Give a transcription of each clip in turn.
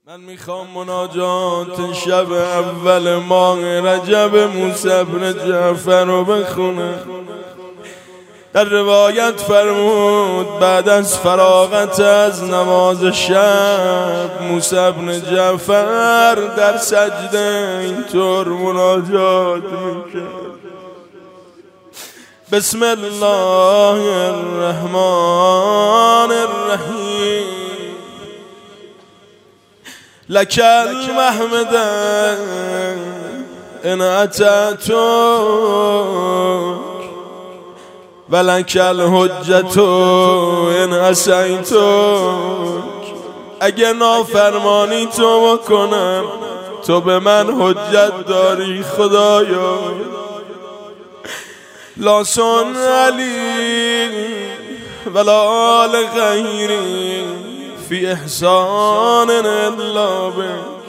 من میخوام مناجات شب اول ماه رجب موسی بن جعفر رو بخونم. در روایت فرمود بعد از فراغت از نماز شب موسی بن جعفر در سجده اینطور مناجات میکرد: بسم الله الرحمن الرحیم لك المحمد ان اتیتک ولک الحجة ان عصیتک. اگه نافرمانی تو بکنم تو به من حجت داری خدایا. لا صن علی ولا آل غیری فی احسان الا بک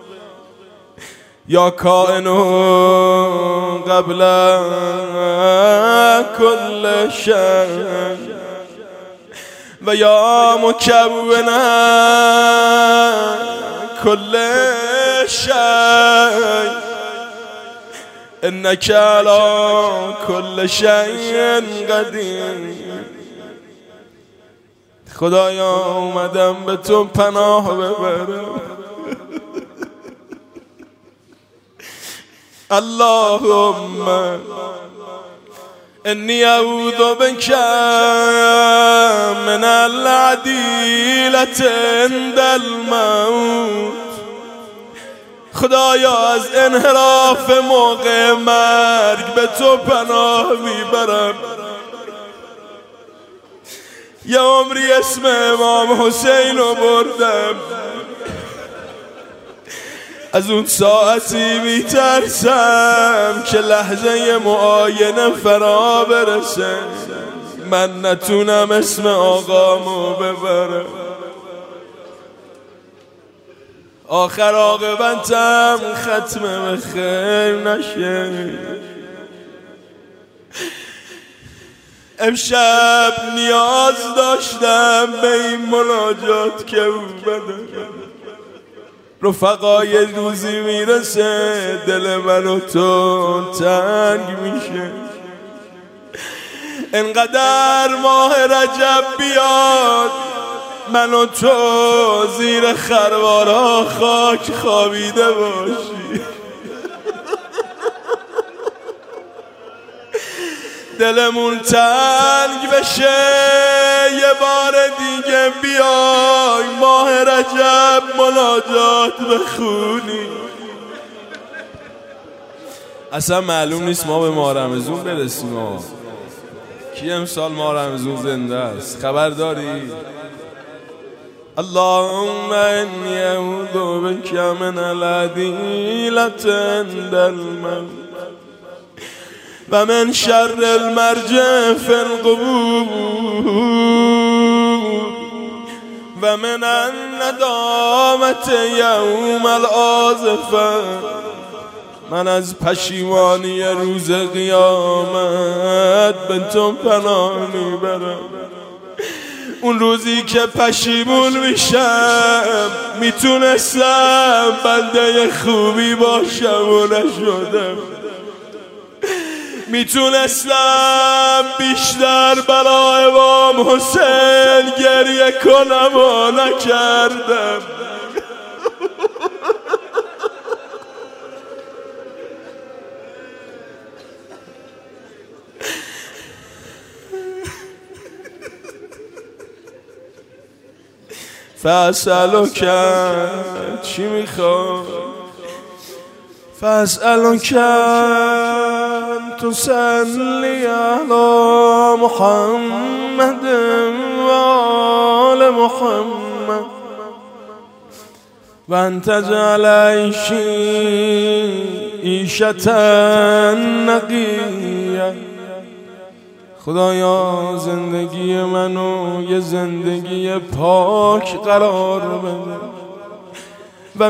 یا کائن قبل کل شیء و یا مکون کل شیء انک علی کل شیء قدیر. خدایا اومدم به تو پناه ببرم. اللهم انی اعوذ بک من العدیلة عند الموت. خدایا از انحراف موقع مرگ به تو پناه میبرم. یه عمری اسم امام حسین رو بردم، از اون ساعتی میترسم که لحظه معاینه فرا برسه من نتونم اسم آقامو ببرم. آخر عاقبتم ختم به خیر نشه. امشب نیاز داشتم به این مناجات که اومدم. رفقای روزی میرسه دل من و تو تنگ میشه. انقدر ماه رجب بیاد من و تو زیر خروارها خاک خوابیده باشی. دلمون تنگ بشه یه بار دیگه بیای ماه رجب مناجات بخونی. اصلا معلوم نیست ما به ماه رمضان برسیم. کی امسال ماه رمضان زنده است خبر داری؟ اللهم انی اعوذ بک من العدیلة عند الموت و من شر المرجع فی القبور و من الندامة یوم الآزفة. من از پشیمانی روز قیامت به تو پناه میبرم. اون روزی که پشیمون میشم میتونستم بنده خوبی باشم و نشدم. میتونستم بیشتر برای امام حسین گریه کنم و نکردم. فاسألک چی میخوای؟ فاسألک تصلی علی محمد و آل محمد و ان تجعل عیشة نقیة. خدایا زندگی منو یه زندگی پاک قرار بده و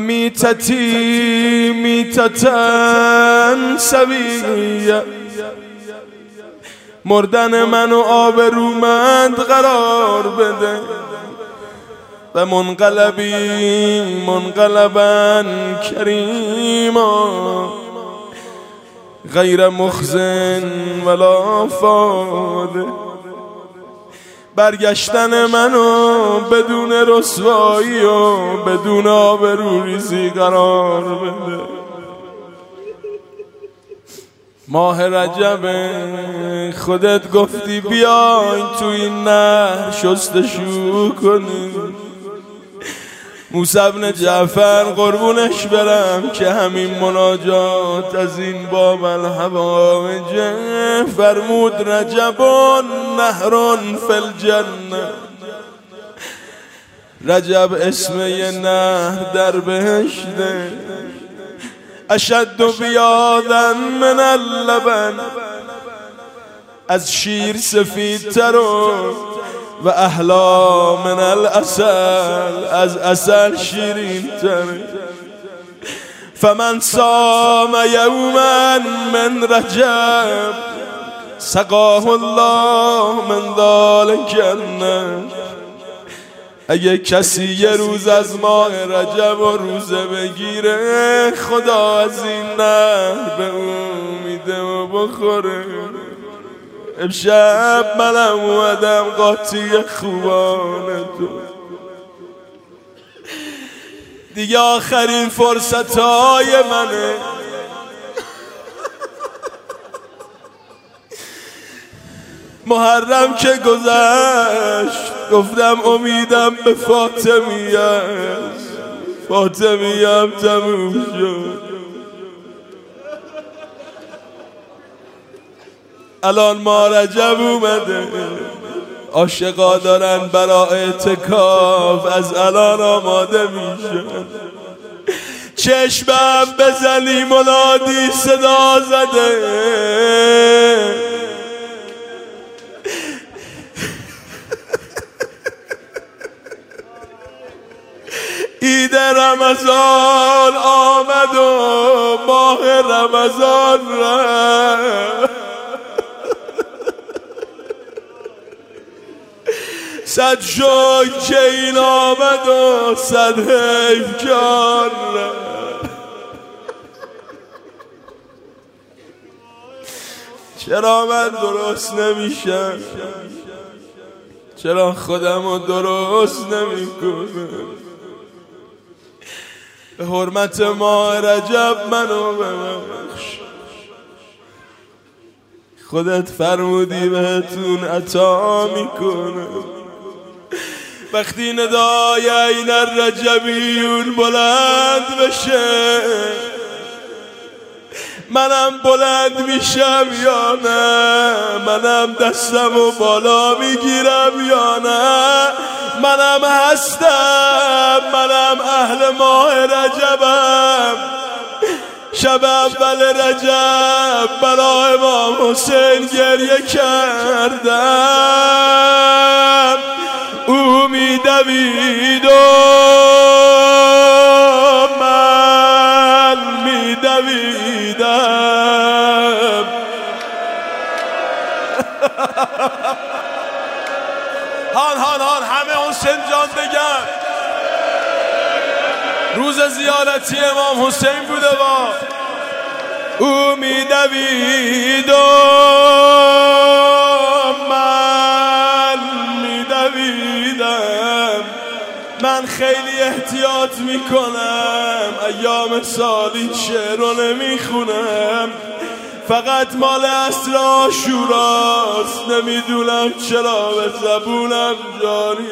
میتتن سویه. مردن منو آبرومند قرار بده و منقلبا کریما غیر مخزن ولا فاده. برگشتن منو بدون رسوایی و بدون آبروریزی قرار بده. ماه رجب خودت گفتی بیاین تو این نهر شستشو کنیم. موسی بن جعفر قربونش برم که همین مناجات از این باب الحوائج فرمود رجبان نهران فی الجنه. رجب اسم یه نهر در بهشته، اشد بیاضا من اللبن، از شیر سفیدتر و احلا من العسل، از عسل شیرین تر. فمن صام یوما من رجب سقاه الله من ذلک النهر. اگه کسی یه روز از ماه رجب و روزه بگیره خدا از این نهر به اون میده و بخوره. امشب منم اومدم قاطی خوبان تو، دیگه آخرین فرصت های منه. محرم که گذشت گفتم امیدم به فاطمی است، فاطمی هم تموم شد. الان ما رجب اومده، عاشقا دارن برای اعتکاف از الان آماده میشن. چشمم بزنی منادی صدا زده، عید رمضان آمد و ماه رمضان رفت. صد شکر که این آمد و صد حیف جان رفت. چرا من درست نمیشم؟ چرا خودمو درست نمیکنم؟ به حرمت ماه رجب منو ببخش. خودت فرمودی بهتون عطا میکنم. وقتی ندای این الرجبیون بلند بشه منم بلند میشم یا نه؟ منم دستمو بالا میگیرم یا نه؟ منم هستم، منم اهل ماه رجبم. شب اول رجب برای امام حسین گریه کردم. او میدوید و من میدویدم. هان هان هان همه حسین جان بگن. روز زیارتی امام حسین بوده با او میدوید و من میدویدم. من خیلی احتیاط میکنم، ایام سالی شعر رو نمیخونم، فقط مال عصر عاشوراست. نمیدونم چرا به زبونم جاری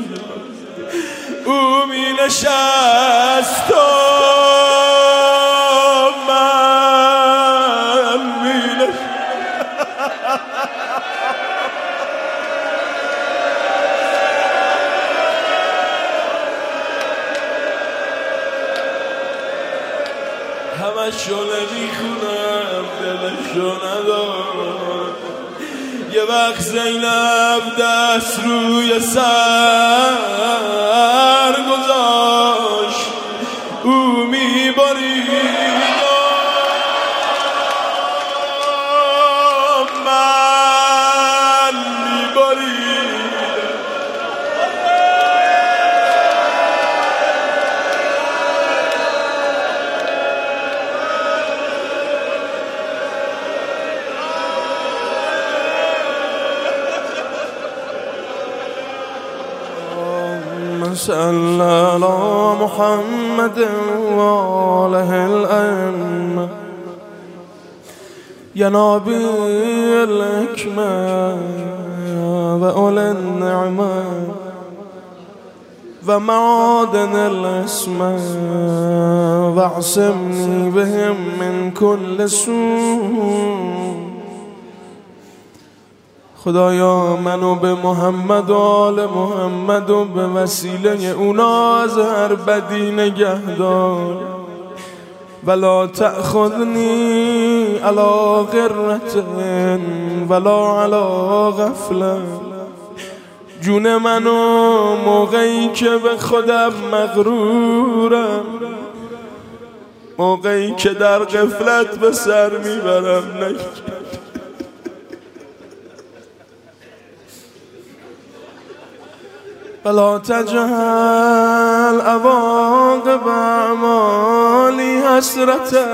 او می نشست و من می نشست. همشو نمیخونم، دلشو ندارم. یه وقت زینب دست روی سر گذاشت، او میبارید من میبارید. صل على محمد وآله الأئمة يا نبي الحكمة وأولي النعمة ومعادن الاسماء واعصمني بهم من كل سوء. خدایا منو به محمد و آل محمد و به وسیله اونا از هر بدی نگهدار ولا تأخذنی علی غرة ولا علی غفلة. جون منو موقعی که به خودم مغرورم، موقعی که در غفلت به سر میبرم نگیر. ولا تجعل عواقب اعمالی حسرتا.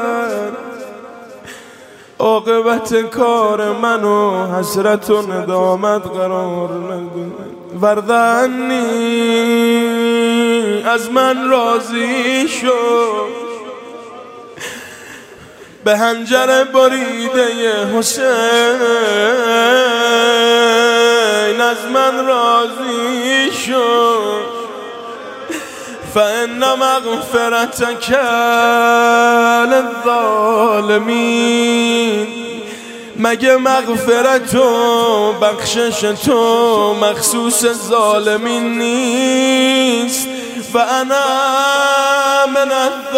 عاقبت کار منو حسرت و ندامت قرار نده. وردنی از من راضی شو، به هنجر بریده حسین از من راضی شو. فإن مغفرتك للظالمین. مگه مغفرت و بخشش تو مخصوص ظالمین نیست؟ و انا من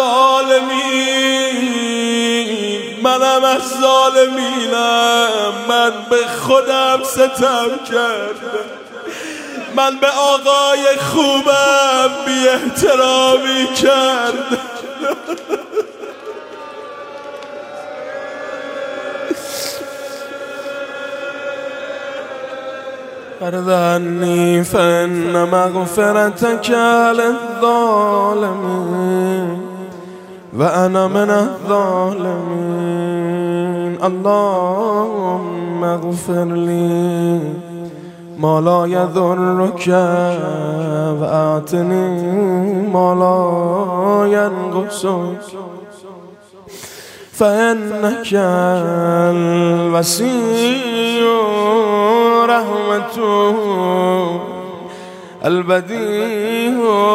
الظالمین، منم از ظالمینم. من به خودم ستم کردم، من به آقای خوبم بی احترامی کردم. فردنی فإن مغفرتك للظالمین و انا من الظالمین. اللهم اغفر لی ما لا يضرك و اعطنی ما لا ينقصك فإنك الوسيع رحمته البدیع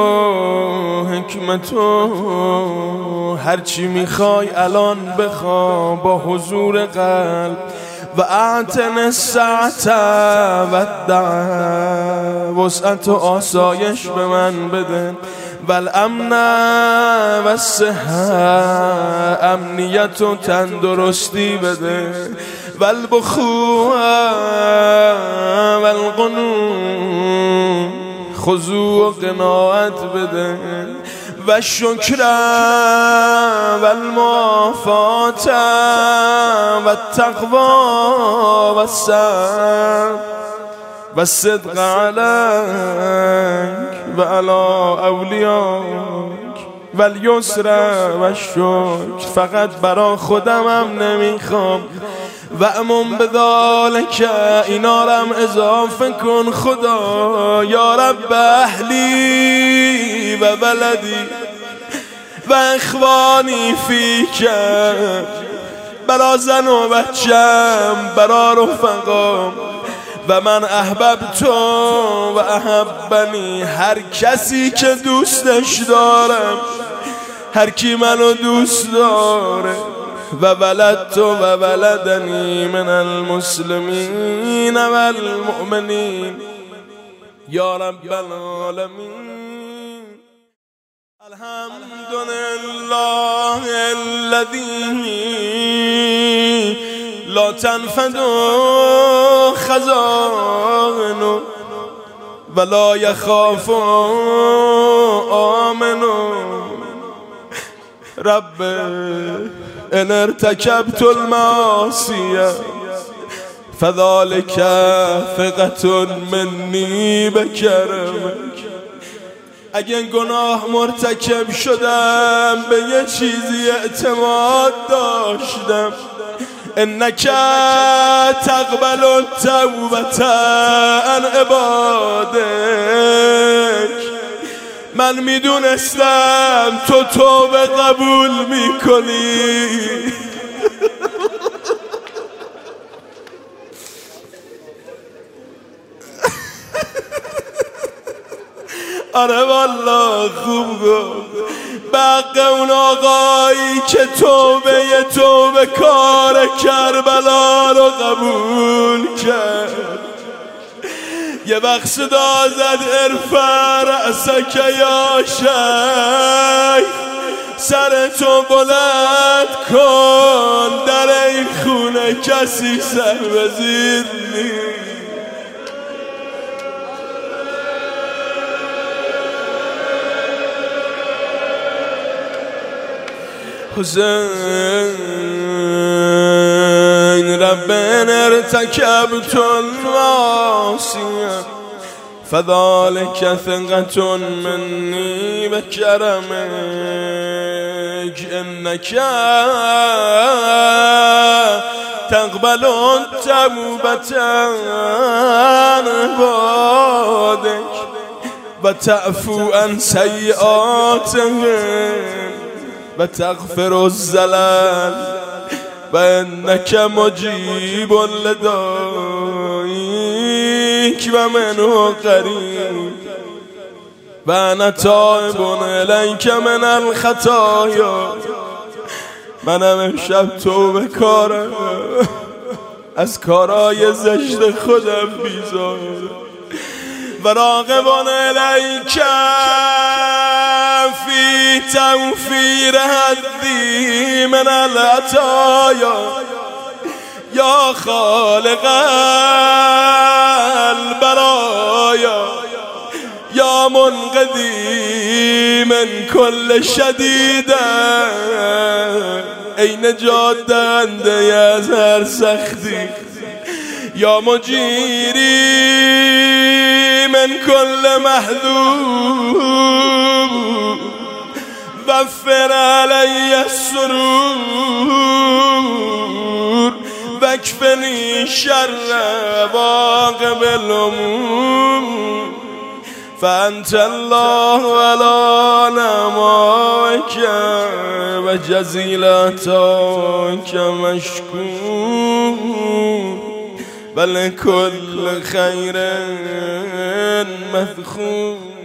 حکمته. هرچی میخوای الان بخوا با حضور قلب. و اعتن السعة و الدعا. وسعت و آسایش به من بده. و الامن و الصحه. امنیت و تندرستی بده. و البخوء و القنوع. خضوع و قناعت بده. و شکر و المعافات و التقوا و الصبر و الصدق علیک و علی اولیاک و الیسر و الشکر. فقط برا خودمم نمیخوام. و امون بذالک، اینارم اضافه کن خدا. یا رب اهلی و ولدی و اخوانی فیک. برا زن و بچم، برا رفقام و من احببتو و احبنی. هر کسی که دوستش دارم، هر کی منو دوست داره. و ولدتو و ولدنی من المسلمین و المؤمنین یا رب العالمین. الحمدلله الذی لا تنفد خزائنه ولا یخاف آمنه. رب ان ارتكبت المعاصي فذلك ثقة مني بكرمك. اگه گناه مرتکب شدم به یه چیزی اعتماد داشتم. انک تقبل التوبة عن عبادک من میدونستم تو توبه قبول میکنی. آره والله خوب گفت. بق اون آقایی که توبه کار کربلا رو قبول کرد، یه وقت صدا زد ارفع رأسک یا شیخ، سر تو بلند کن، در این خونه کسی سر وزیر نیست. حسین ربنا ارتكبت المعاصي فذلك ثقة مني بكرمك إنك تقبل التوبة عن عبادك وتعفو عن سيئاتهم وتغفر الزلل وإنك مجيب لدعائك ومنه قريب وأنا تائب إليك من الخطايا. منم امشب توبه کارم، از کارای زشت خودم بیزار و راغب الیک فی توفیر حدی من العطایا یا خالق البرایا یا منقذی من کل شدید ای نجات دهنده از هر سختی یا مجیری من کل محذور وفر علی السرور واکفنی شر عواقب الامور فانت الله ولا نعمائك و جزیل عطاک مشکور بل کل خیر مذخور.